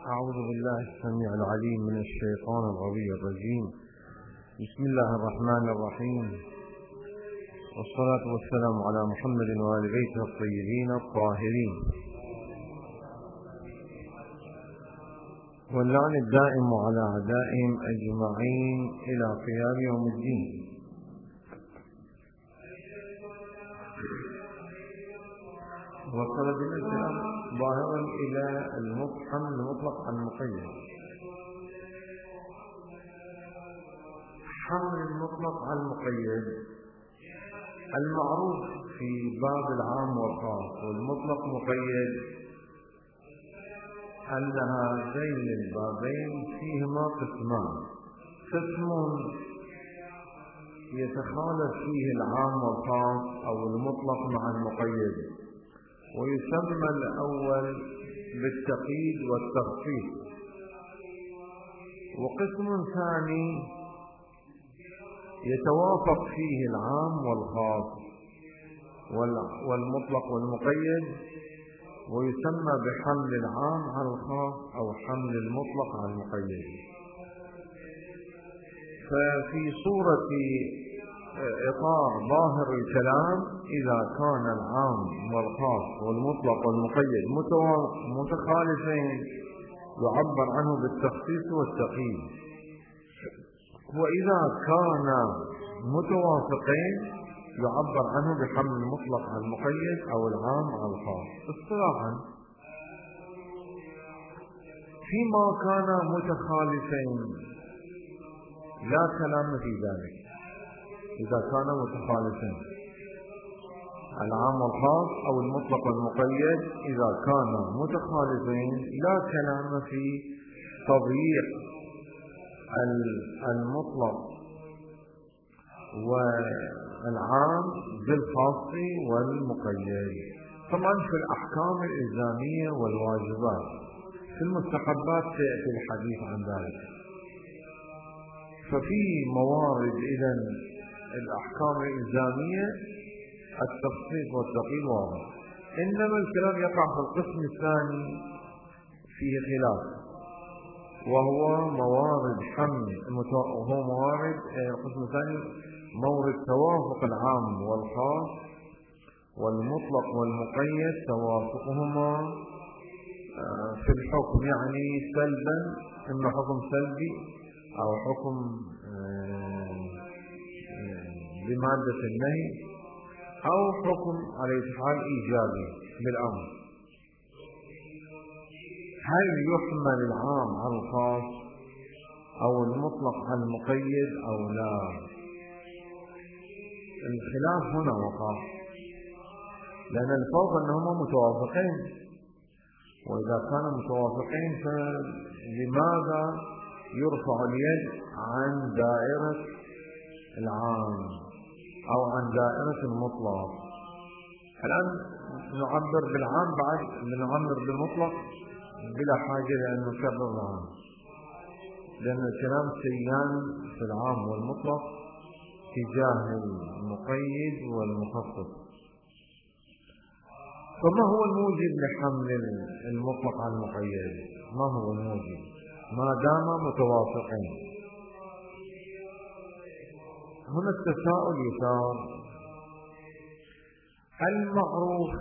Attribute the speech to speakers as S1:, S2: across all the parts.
S1: أعوذ بالله السميع العليم من الشيطان الرجيم. بسم الله الرحمن الرحيم، والصلاة والسلام على محمد وآل بيته الطيبين الطاهرين، واللعن الدائم على أعدائهم أجمعين إلى قيام يوم الدين. وصل بالإسلام ظاهرا إلى حمل المطلق عن المقيد. حمل المطلق عن المقيد المعروف في باب العام والخاص والمطلق مقيد أن هذين البابين فيهما قسمان: قسم يتخالف فيه العام والخاص أو المطلق مع المقيد، ويسمى الأول بالتقييد والتخصيص، وقسم ثاني يتوافق فيه العام والخاص والمطلق والمقيد، ويسمى بحمل العام على الخاص أو حمل المطلق على المقيد. ففي صورة إطار ظاهر الكلام، إذا كان العام والخاص والمطلق والمقيد متخالفين يعبر عنه بالتخصيص والتقييد، وإذا كان متوافقين يعبر عنه بحمل المطلق على المقيد أو العام على الخاص. اصطلاحا، فيما كان متخالفين لا كلام في ذلك. إذا كان متخالفين العام والخاص أو المطلق والمقيد، إذا كان متخالفين لا كلام في تضييع المطلق والعام بالخاص والمقيد. طبعا في الأحكام الإلزامية والواجبات، في المستحبات سيأتي الحديث عن ذلك. ففي موارد إذن الأحكام الإلزامية التفصيل والتقييد واضح، إنما الكلام يقع في القسم الثاني فيه خلاف، وهو موارد حمل القسم الثاني مورد توافق العام والخاص والمطلق والمقيد، توافقهما في الحكم، يعني سلبا، إما حكم سلبي أو حكم بمادة النهي أو حكم على حال إيجابي بالأمر. هل يحمل العام على الخاص أو المطلق على المقيد أو لا؟ الخلاف هنا وقع، لأن الفرق أنهما متوافقين، وإذا كانوا متوافقين فلماذا يرفع اليد عن دائرة العام أو عن دائرة المطلق؟ الآن نعبر بالعام، بعد نعبر بالمطلق بلا حاجة لأن نكرر العام، لأن الكلام سيان في العام والمطلق تجاه المقيد والمخصص. فما هو الموجب لحمل المطلق على المقيد؟ ما هو الموجب ما دام متوافقين؟ هنا التساؤل يثار. المعروف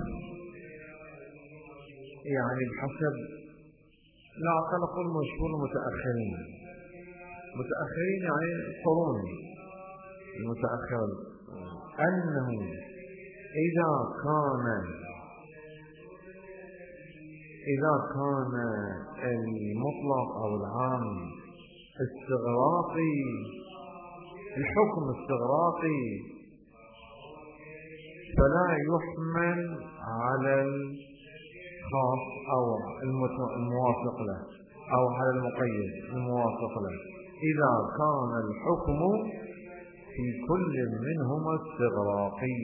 S1: يعني بحسب، لا أقل أقول مشهور متأخرين يعني قرون المتأخر، أنه إذا كان المطلق أو العام استغراقي، الحكم استغراقي، فلا يحمل على الخاص أو الموافق له أو على المقيد الموافق له، إذا كان الحكم في كل منهما استغراقي.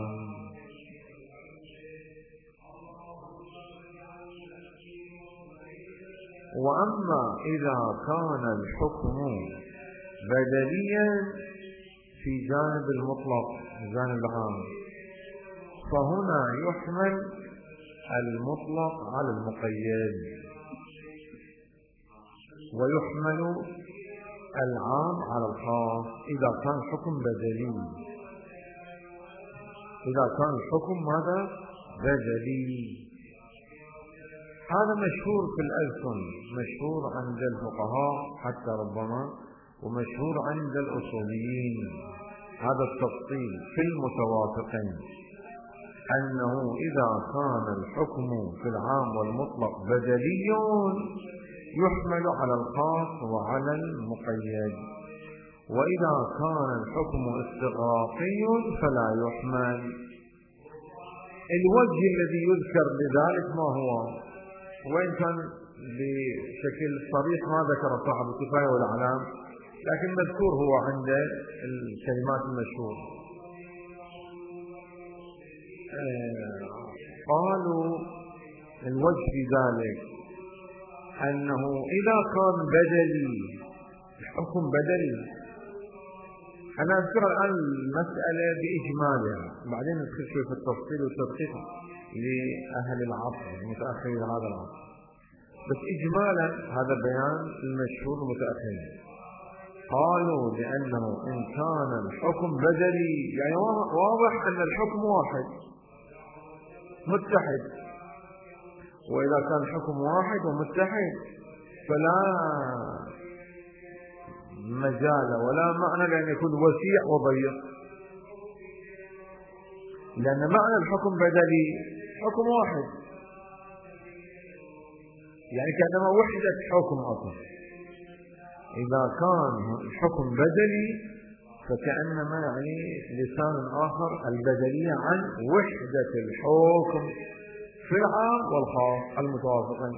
S1: وأما إذا كان الحكم بدليا في جانب المطلق جانب العام، فهنا يحمل المطلق على المقيد. ويحمل العام على الخاص إذا كان حكم بدلي. إذا كان الحكم ماذا؟ بدلي. هذا مشهور في الألسن، مشهور عند الفقهاء حتى ربما، ومشهور عند الأصوليين. هذا التفصيل في المتوافقين، أنه إذا كان الحكم في العام والمطلق بدلي يحمل على الخاص وعلى المقيد، وإذا كان الحكم استغراقي فلا يحمل. الوجه الذي يذكر لذلك ما هو؟ وإن كان بشكل صريح ما ذكر صاحب الكفاية والأعلام، لكن مذكور هو عند الكلمات المشهورة. قالوا الوجه في ذلك أنه إذا كان بدلي، الحكم بدلي. أنا أذكر الآن المسألة بإجمالها، بعدين ندخل شوي في التفصيل والتدقيق لأهل العصر المتأخرين هذا العصر، بس إجمالا هذا بيان المشهور المتأخرين. قالوا لأنه إن كان الحكم بدلي، يعني واضح أن الحكم واحد متحد، وإذا كان الحكم واحد ومتحد فلا مجال ولا معنى لأن يكون وسيع وضيق، لأن معنى الحكم بدلي حكم واحد، يعني كأنما وحدة حكم أصلا. إذا كان الحكم بدلي فكأنما يعني لسان آخر البدلية عن وحدة الحكم في العام والخاص المتوافقين،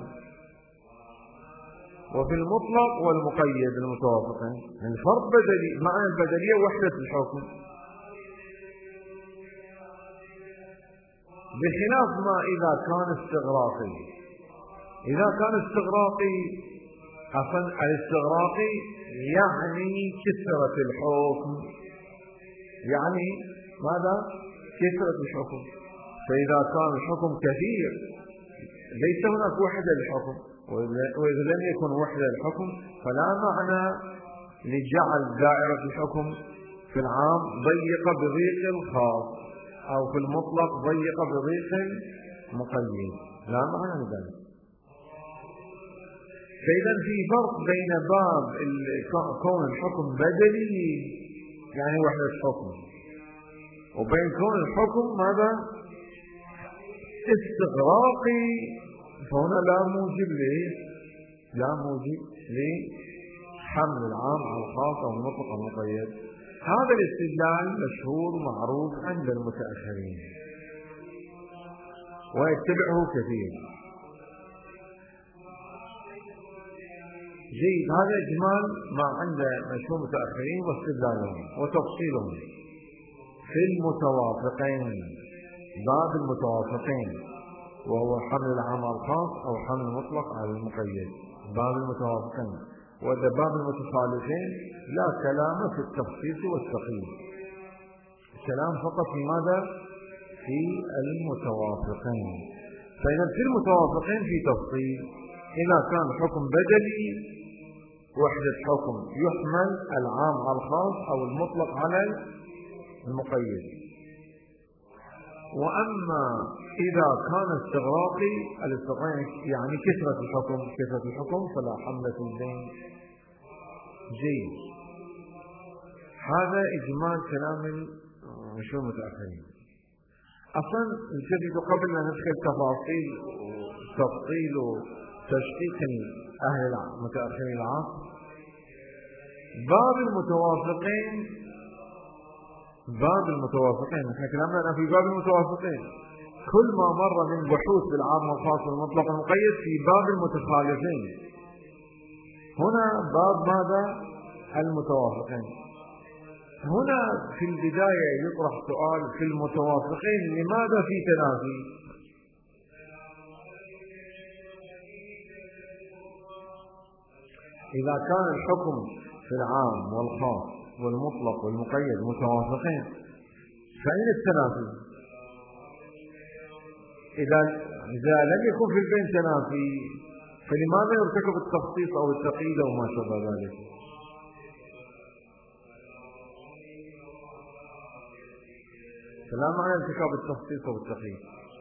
S1: وفي المطلق والمقيد المتوافقين. يعني فرق بدلي، معنى البدلية وحدة الحكم، بخلاف ما إذا كان استغراقي. إذا كان استغراقي أصلا الاستغراقي يعني كثرة الحكم، يعني ماذا؟ كثرة الحكم. فإذا كان الحكم كثير ليس هناك وحدة للحكم، وإذا لم يكن وحدة للحكم فلا معنى لجعل دائرة الحكم في العام ضيقة بضيق الخاص، أو في المطلق ضيقة بضيق مقيد، لا معنى لذلك. فإذا في فرق بين باب كون الحكم بدلي يعني وحدة الحكم، وبين كون الحكم ماذا؟ استغراقي، فهنا لا موجب لحمل العام على الخاص أو المطلق أو المقيد. هذا الاستدلال مشهور معروف عند المتأخرين ويتبعه كثير. جيد، هذا إجمال ما عند مشهور متأخرين واستدلالهم وتفصيلهم في المتوافقين، باب المتوافقين، وهو حمل العام على الخاص أو حمل المطلق على المقيد، باب المتوافقين. وإذا باب المتخالفين لا كلام في التخصيص والتقييد، الكلام فقط في ماذا؟ في المتوافقين. فإذا في المتوافقين في تفصيل. إذا كان حكم بدلي وحدة حكم يحمل العام على الخاص أو المطلق على المقيد. وأما إذا كان استغراقي، الاستغراق يعني كثرة الحكم فلا حمل في الدين. جيد، هذا إجمال كلام المشهور المتأخرين. أصلا الجديد قبل أن ندخل تفصيل وتشقيق أهل المتأخرين العصر، باب المتوافقين نحن كلامنا في باب المتوافقين. كل ما مر من بحوث بالعام والخاص والمطلق المقيد في باب المتخالفين. هنا باب ماذا؟ المتوافقين. هنا في البداية يطرح سؤال في المتوافقين لماذا في تنافي؟ إذا كان الحكم في العام والخاص والمطلق والمقيد متوافقين فأين التنافي؟ إذا لم يكن في البين تنافي فلماذا يرتكب التخصيص أو التقييد أو ما شابه ذلك؟ فلا معنى ارتكاب التخصيص أو التقييد.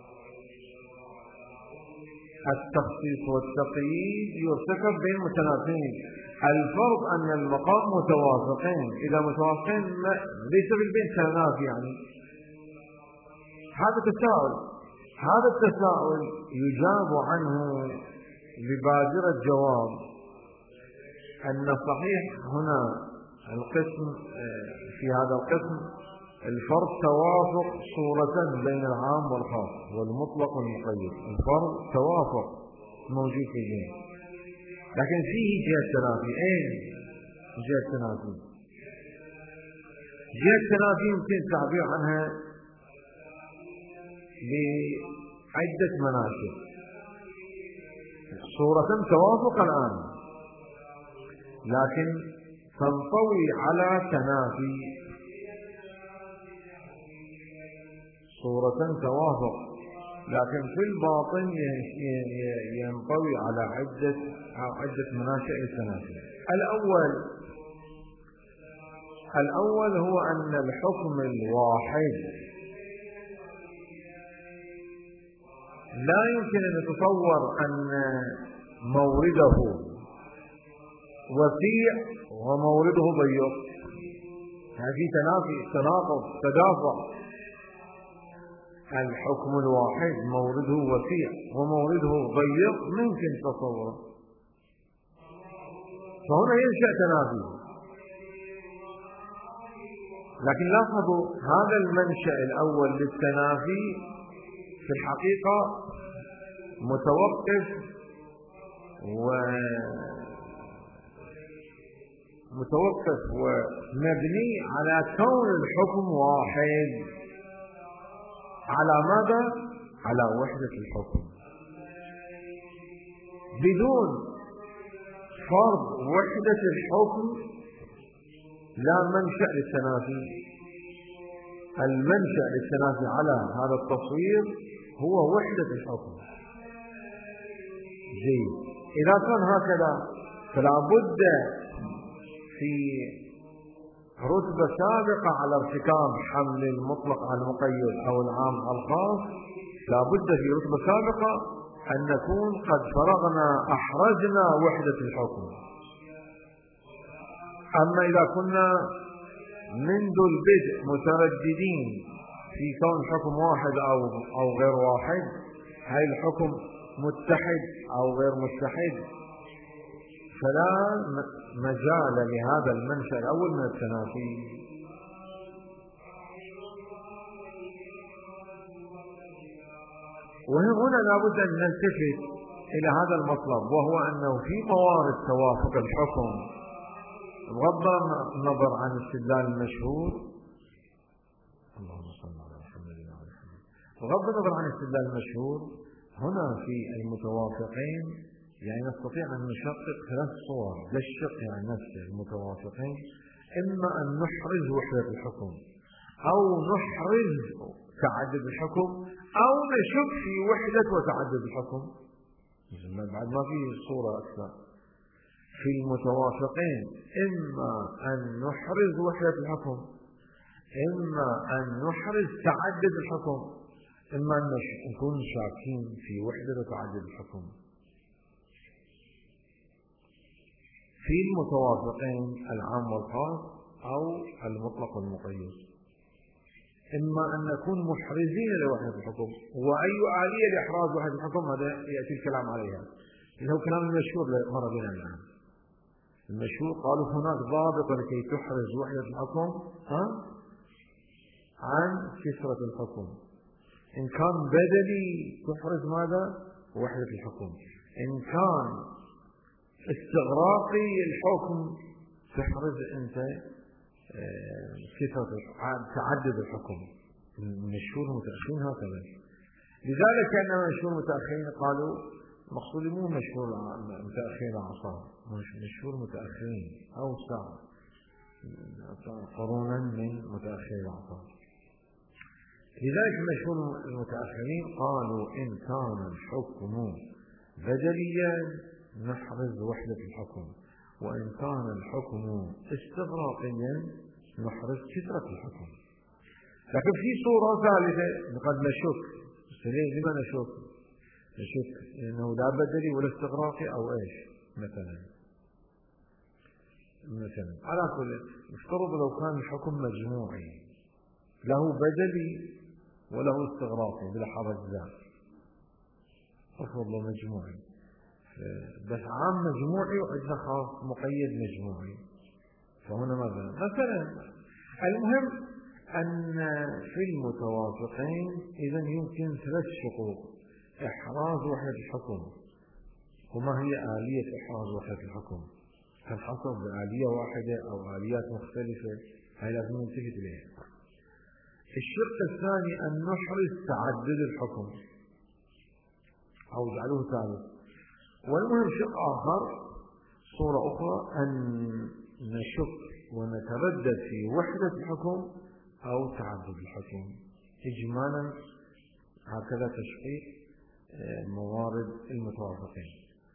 S1: التخصيص والتقييد يرتكب بين متنافين. الفرض أن المقام متوافقين، إذا متوافقين ليس بالبين تنافي يعني. هذا تساؤل، هذا التساؤل يجاب عنه ببادرة الجواب أن صحيح هنا القسم في هذا القسم الفرض توافق صورة بين العام والخاص والمطلق والمقيد. الفرض توافق موجود في الدين، لكن فيه جهة تنافي. أين جهة تنافي؟ جهة تنافي يمكن التعبير عنها بعدة مناشئ. صورة توافق الآن، لكن تنطوي على تنافي. صورة توافق لكن في الباطن ينطوي على عدة مناشئ التنافي. الأول هو أن الحكم الواحد لا يمكن أن يتصور أن مورده وسيع ومورده ضيق. هذه تنافي، تناقض، تدافع. الحكم الواحد مورده وسيع ومورده ضيق ممكن تصوره، فهنا ينشأ تنافي. لكن لاحظوا هذا المنشأ الأول للتنافي في الحقيقة متوقف ومبني على كون الحكم واحد. على ماذا؟ على وحدة الحكم. بدون فرض وحدة الحكم لا منشأ للتنافي. المنشأ للتنافي على هذا التصوير هو وحدة الحكم. جيد، إذا كان هكذا فلا بد في رتبة سابقة على ارتكاب حمل المطلق على المقيد أو العام على الخاص، لا بد في رتبة سابقة أن نكون قد فرغنا أحرزنا وحدة الحكم. أما إذا كنا منذ البدء مترددين في كون حكم واحد أو غير واحد، هل الحكم متحد أو غير متحد، فلا مجال لهذا المنشأ الأول من التنافي. وهنا لابد أن نلتفت إلى هذا المطلب، وهو أنه في موارد توافق الحكم بغض النظر عن استدلال المشهور، اللهم صل على محمد وعلى محمد، بغض النظر عن استدلال المشهور، هنا في المتوافقين يعني نستطيع أن نشقق ثلاث صور للشق يعني نفسه المتوافقين. إما أن نحرز وحدة الحكم، أو نحرز تعدد الحكم، أو نشك في وحدة وتعدد الحكم. بعد ما في صورة أكثر في المتوافقين، إما أن نحرز وحدة الحكم، إما أن نحرز تعدد الحكم، إما أن نكون شاكين في وحدة وتعدد الحكم. في المتوافقين العام والخاص أو المطلق والمقيد، إما أن نكون محرزين لوحدة الحكم. وأي آلية لإحراز وحدة الحكم هذا يأتي الكلام عليها، إنه كلام المشهور مر بنا الآن. المشهور قالوا هناك ضابط لكي تحرز وحدة الحكم عن كسرة الحكم. إن كان بدلي تحرز ماذا؟ وحدة الحكم. إن كان استغراقي الحكم تحرز أنت كسرة تعدد الحكم. المشهور متأخرين هكذا. لذلك كان مشهور متأخرين قالوا مقصود مو مشهور متأخرين العصر، مشهور متأخرين أوسع قرونا من متأخرين العصر. لذلك مشهور المتأخرين قالوا إن كان الحكم بدليا نحرز وحدة الحكم، وإن كان الحكم استغراقيا نحرز كثرة الحكم. لكن في صورة ثالثة قد نشك، لما نشك؟ نشك إنه لا بدلي ولا استغراقي أو إيش مثلا على كل افترض لو كان الحكم مجموعي له بدلي وله استغراقي بلا حرج ذاك، افرض له مجموعي بس عام مجموعي وعندنا خاص مقيد مجموعي، فهنا مثلا المهم أن في المتوافقين إذا يمكن 3 شقوق: إحراز وحدة الحكم. وما هي آلية إحراز وحدة الحكم؟ تنحصر بآلية واحدة أو آليات مختلفة، هاي لازم نلتفت إليها. الشق الثاني أن نحرز تعدد الحكم أو جعله ثالث. والمهم شق آخر، صورة أخرى، أن نشك ونتردد في وحدة الحكم أو تعدد الحكم. إجمالا هكذا تشقيق موارد المتوافقين.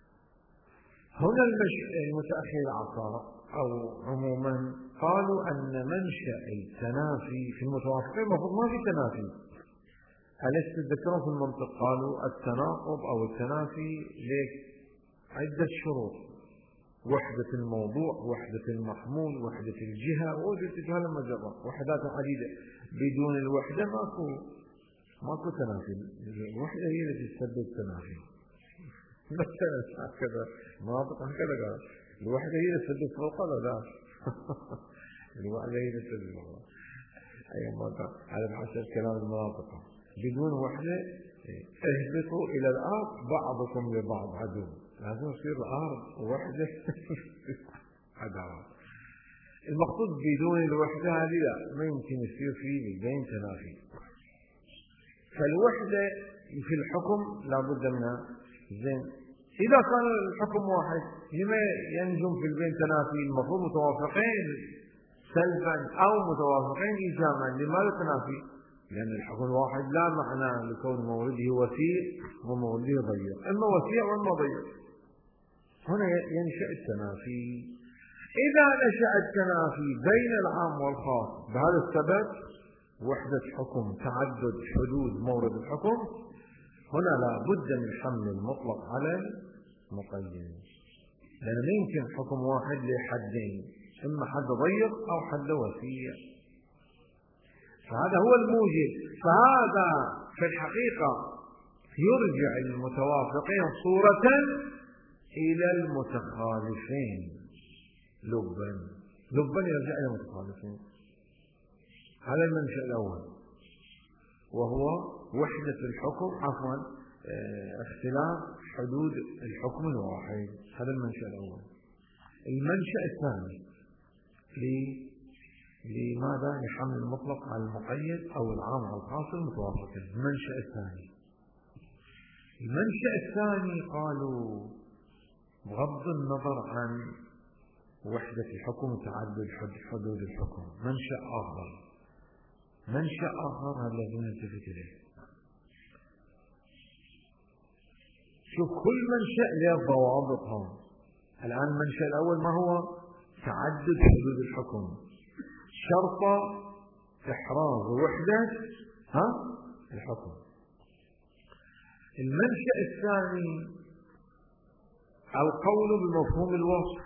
S1: هنا المتأخر العصار أو عموما قالوا أن منشأ التنافي في المتوافقين المفروض ما في تنافي. ألست تذكرون في المنطق قالوا التناقض أو التنافي لك عدة شروط: وحدة الموضوع، وحدة المحمول، وحدة الجهة، ووجدت هذا المجرة وحدات عديدة. بدون الوحدة ماكو تنافي. الوحدة هي التي تسبب التنافي. مثلا هكذا مناطق هكذا قال الوحدة هي التي تسبب فوق لا الوحدة هي التي تسبب فوق. أي منطقة على حسب كلام المناطق. بدون وحدة اهبطوا إلى الأرض بعضكم لبعض عدو. لازم يصير الأرض وحدة عداوة. المقصود بدون الوحدة هذه لا، ما يمكن يصير فيه بين تنافي. فالوحدة في الحكم لا بد منها. زين، إذا كان الحكم واحد لما ينجم في البين تنافي؟ المفروض متوافقين سلبا أو متوافقين إيجابا. لماذا تنافي؟ لأن الحكم واحد لا معنى لكون مورده وسيع ومورده ضيق، إما وسيع وإما ضيق. هنا ينشأ التنافي. إذا نشأ التنافي بين العام والخاص بهذا السبب، وحدة حكم، تعدد حدود مورد الحكم، هنا لا بد من حمل المطلق على المقيد، لأن لا يمكن حكم واحد لحدين، إما حد ضيق أو حد وسيع. فهذا هو الموجب. فهذا في الحقيقة يرجع المتوافقين صورة إلى المتخالفين لبا يرجع إلى المتخالفين. هذا المنشأ الأول، وهو وحدة الحكم، اختلاف حدود الحكم الواحد. هذا المنشأ الأول. المنشأ الثاني لماذا نحمل المطلق على المقيد أو العام على الخاص المتوافقين. المنشأ الثاني قالوا بغض النظر عن وحدة الحكم وتعدد حدود الحكم، منشأ آخر هذا الذي نلتفت إليه. شوف كل منشأ له ضوابطها. الآن المنشأ الأول ما هو؟ تعدد حدود الحكم، شرط إحراز وحدة الحكم. المنشأ الثاني القول بمفهوم الوصف،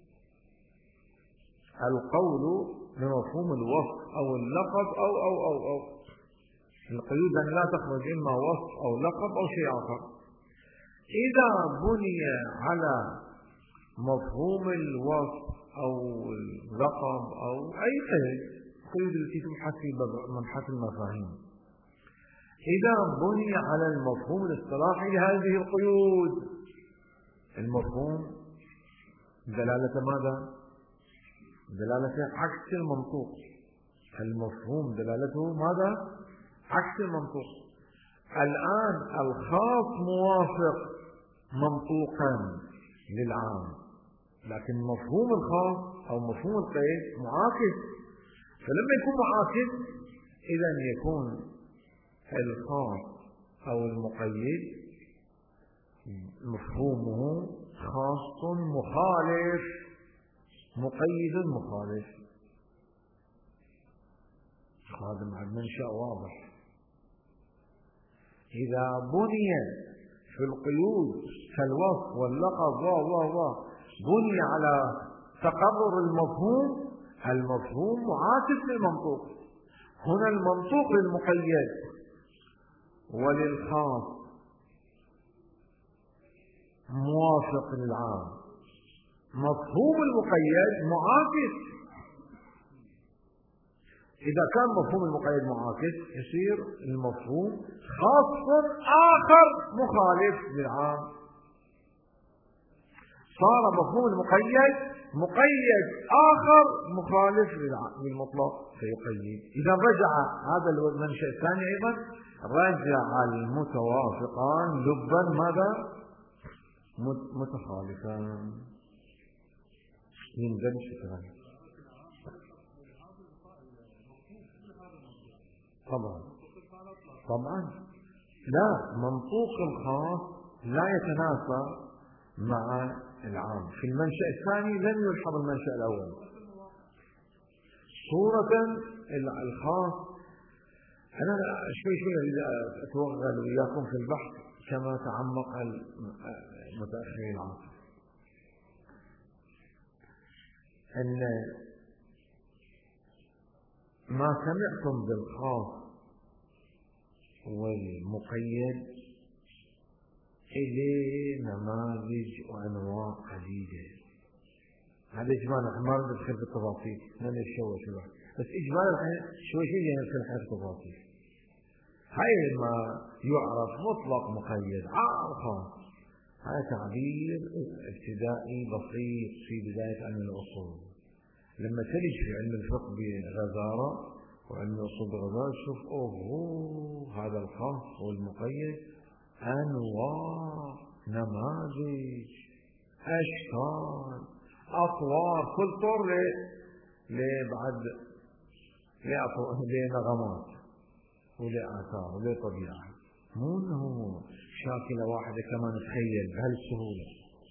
S1: أو اللقب أو القيود أن لا تخرج إما وصف أو لقب أو شيء آخر. إذا بني على مفهوم الوصف أو اللقب أو أي قيود التي تبحث في مبحث المفاهيم، إذا بني على المفهوم الاصطلاحي لهذه القيود، المفهوم دلالة ماذا؟ دلالة عكس المنطوق. المفهوم دلالته ماذا؟ عكس المنطوق. الآن الخاص موافق منطوقا للعام، لكن مفهوم الخاص أو مفهوم القيد معاكس. فلما يكون معاكس إذا يكون الخاص أو المقيد مفهومه خاص مخالف، مقيد مخالف. هذا مع المنشأ واضح. إذا بني في القيود كالوصف واللقب بني على تقرر المفهوم، المفهوم معاكس للمنطوق. هنا المنطوق للمقيد وللخاص موافق للعام، مفهوم المقيد معاكس. إذا كان مفهوم المقيد معاكس يصير المفهوم خاص آخر مخالف للعام، صار مفهوم المقيد مقيد آخر مخالف للمطلق فيقيد. إذا رجع هذا المنشأ الثاني أيضا رجع المتوافقان لبا ماذا؟ متخالفان. ينزل شكرا. طبعا لا، منطوق الخاص لا يتنافى مع العام. في المنشأ الثاني لم يلحظ المنشأ الأول. صورة الخاص أنا شوي أتوغل وياكم في البحث كما تعمق المتأخرين العصر. أن ما سمعتم بالخاص والمقيد إليه نماذج وأنواع عديدة. هذا إجمالا، احنا ما ندخل في التفاصيل، ما نتشوش الواحد، بس إجمالا الحين شوي ندخل في التفاصيل. هاي ما يعرف مطلق مقيد عام خاص، هذا تعبير ابتدائي بسيط في بداية علم الأصول. لما تلج في علم الفقه بغزارة وعلم الأصول بغزارة تشوف هذا الخاص والمقيد أنواع، نماذج، أشكال، أطوار، كل طور لنغمات ولآثار ولطبيعة، مو انه شاكلة واحدة كما نتخيل بهالسهولة.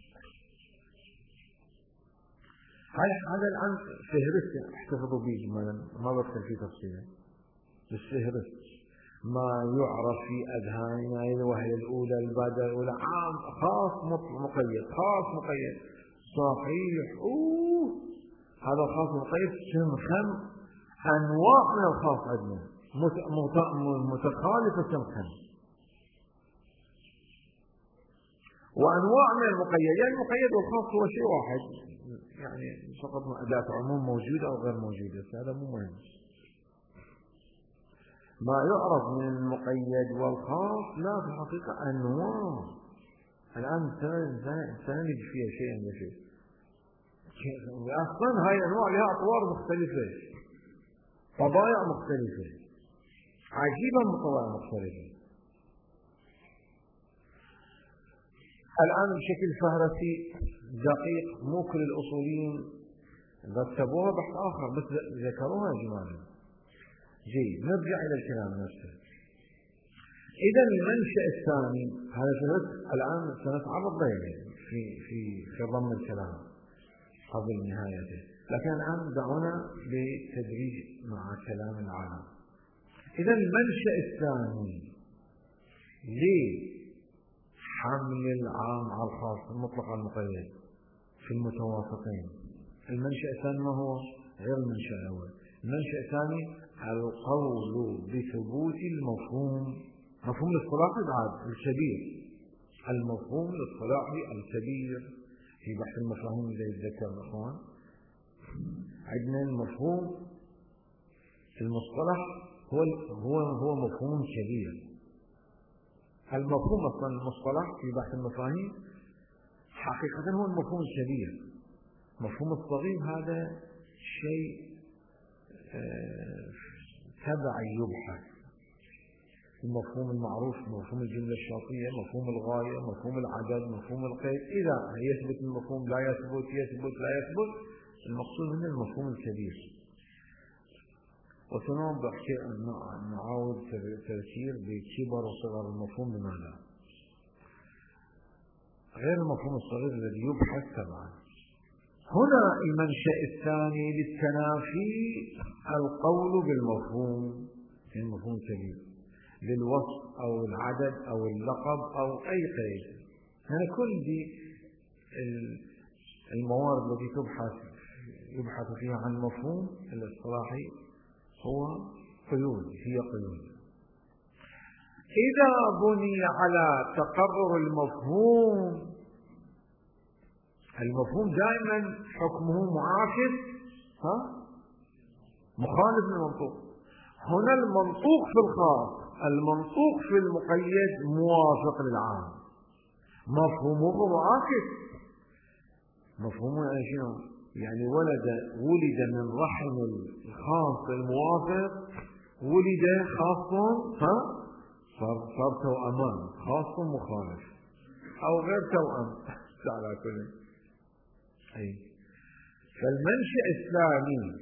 S1: هذا الآن فهرست احتفظوا به، ما بدخل في تفصيله، بالفهرست ما يعرف في أذهاننا الوهلة الأولى البادرة الأولى عام خاص مقيد، خاص مقيد صحيح. هذا الخاص مقيد سمخم أنواع من الخاص عندنا متخالفة سمخم، وأنواع من المقيد. يعني المقيد والخاص هو شيء واحد، يعني فقط أداة عموم موجودة أو غير موجودة، هذا مو مهم. ما يعرف من المقيد والخاص لا في الحقيقة أنواع. الآن سنجد فيها شيئا فشيء. أصلا هاي الأنواع لها أطوار مختلفة، طبائع مختلفة، عجيبة من طبائع مختلفة. الآن بشكل فهرسي دقيق، مو كل الأصوليين رتبوها بحث آخر بس ذكروها إجمالا. جيد، نرجع إلى الكلام نفسه. إذا المنشأ الثاني هذا الآن سنتعرض له في ضمن الكلام قبل نهايته، لكن الآن دعونا بالتدريج مع كلام العالم. إذا المنشأ الثاني لحمل العام على الخاص المطلق على المقيد في المتوافقين، المنشأ الثاني ما هو؟ غير المنشأ الأول. المنشأ الثاني القول بثبوت المفهوم، مفهوم الاصطلاحي بعد الكبير، المفهوم الاصطلاحي الكبير في بحث المفاهيم اللي يتذكر الأخوان. عندنا المفهوم في المصطلح هو مفهوم كبير. المفهوم أصلا المصطلح في بحث المفاهيم حقيقة هو المفهوم الكبير. مفهوم الصغير هذا شيء تبعي يبحث. المفهوم المعروف، مفهوم الجملة الشرطية، مفهوم الغاية، مفهوم العدد، مفهوم القيد، إذا يثبت المفهوم لا يثبت، يثبت لا يثبت، المقصود منه المفهوم الكبير. وسنوضح نعاود تذكير بكبر وصغر المفهوم. لماذا؟
S2: غير المفهوم الصغير الذي يبحث تبعا. هنا المنشأ الثاني للتنافي القول بالمفهوم، المفهوم الكبير للوصف أو العدد أو اللقب أو أي قيد. يعني كل دي الموارد التي يبحث فيها عن المفهوم الاصطلاحي هو قيود، هي قيود. إذا بني على تقرر المفهوم دائما حكمه معاكس مخالف للمنطوق. هنا المنطوق في الخاص، المنطوق في المقيد موافق للعام، مفهومه معاكس. مفهومه يعني شنو؟ يعني ولد من رحم الخاص الموافق، ولد خاص صار توأمان، خاص مخالف أو غير توأم على كل. فالمنشأ الثاني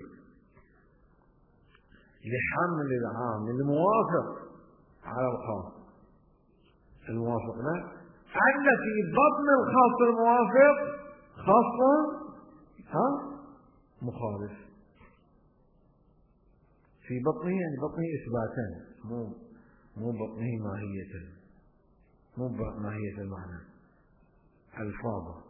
S2: لحمل العام الموافق على الخاص الموافق له أن في بطن الخاص الموافق خاص مخالف. في بطنه يعني بطنه إثباتا، مو بطنه ماهية، مو ماهية المعنى الفاظة.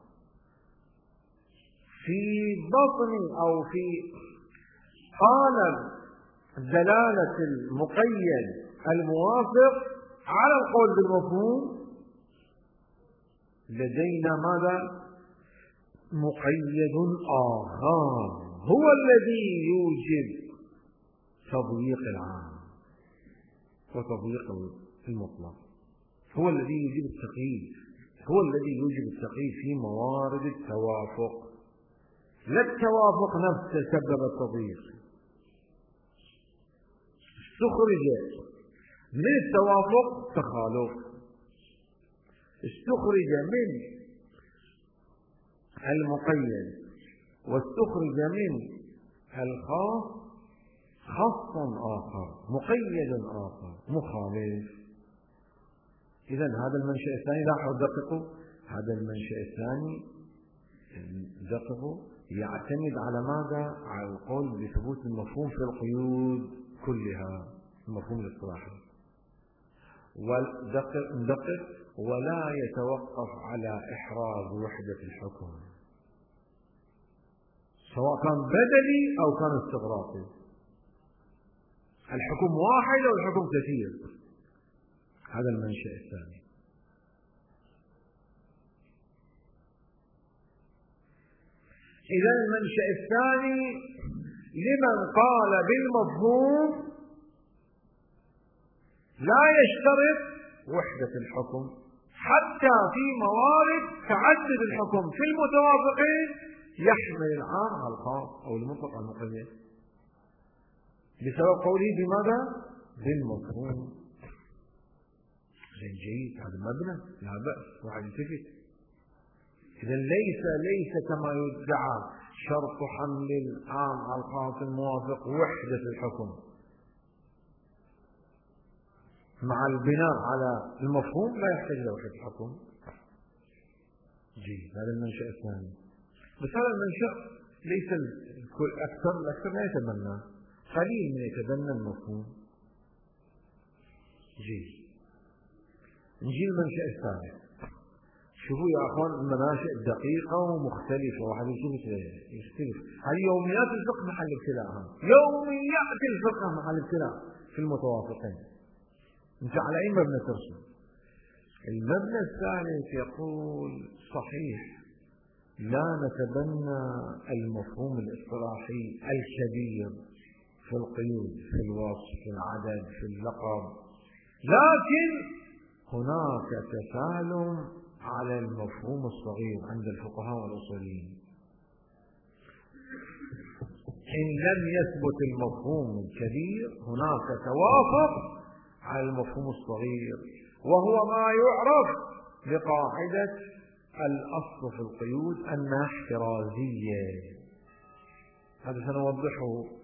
S2: في بطن أو في قالب دلالة المقيد الموافق على القول بالمفهوم لدينا ماذا؟ مقيد آخر هو الذي يوجب تضييق العام وتضييق المطلق، هو الذي يوجب التقييد، هو الذي يوجب التقييد في موارد التوافق. لا التوافق نفسه سبب التضييق، استخرج من التوافق تخالف، استخرج من المقيد واستخرج من الخاص خاص آخر مقيد آخر مخالف. إذن هذا المنشأ الثاني، لاحظوا دققوا، هذا المنشأ الثاني دققوا يعتمد على ماذا؟ على القول بثبوت المفهوم في القيود كلها، المفهوم الاصطلاحي. ندقق ولا يتوقف على إحراز وحدة الحكم سواء كان بدلي أو كان استغراقي، الحكم واحد أو الحكم كثير. هذا المنشأ الثاني. إذا المنشأ الثاني لمن قال بالمفهوم لا يشترط وحدة الحكم حتى في موارد تعدد الحكم في المتوافقين يحمل العام على الخاص أو المطلق على المقيد بسبب قوله بماذا؟ بالمفهوم. جيد، هذا مبنى لا بأس، واحد يلتفت. إذا ليس كما يدعى شرط حمل العام على الخاص الموافق وحدة الحكم مع البناء على المفهوم لا يحتاج إلى وحدة الحكم. جيد، هذا المنشأ الثاني. بس هذا المنشأ ليس الأكثر لا يتبنى، قليل من يتبنى المفهوم. جيد، نجي المنشأ الثالث. شوفوا يا أخوان المناشئ دقيقة ومختلفة، واحد يختلف. هذه يوميات الفقه محل ابتلاءها، يوميات الفقه محل ابتلاء في المتوافقين. انت على أي مبنى ترسم؟ المبنى الثالث يقول صحيح لا نتبنى المفهوم الاصطلاحي الكبير في القيود، في الوصف، في العدد، في اللقب، لكن هناك تسالم على المفهوم الصغير عند الفقهاء والأصوليين. إن لم يثبت المفهوم الكبير هناك توافق على المفهوم الصغير، وهو ما يعرف بقاعدة الأصل في القيود أنها احترازية. هذا سنوضحه،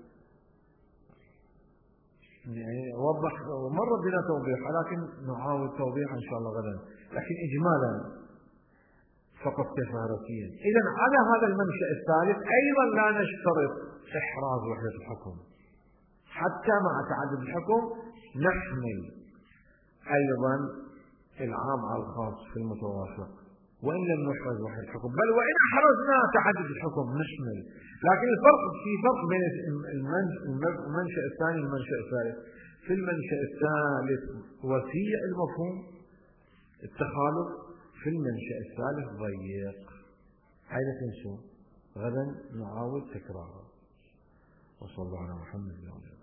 S2: يعني وضح مرة بنا توضيح، لكن نحاول توضيح إن شاء الله غدا. لكن إجمالا فقط كفارتيا. إذن على هذا المنشأ الثالث أيضا لا نشترط إحراز وحدة الحكم، حتى مع تعدد الحكم نحمل أيضا العام على الخاص في المتوافق وإن لم نحرز وحدة الحكم، بل وإن أحرزنا تعدد الحكم نشمل. لكن في فرق بين المنشأ الثاني والمنشأ الثالث. في المنشأ الثالث وسيع المفهوم التخالف، في المنشأ الثالث ضيق. هاي لا تنسوا، غدا نعاود تكرارها. وصلى الله على محمد.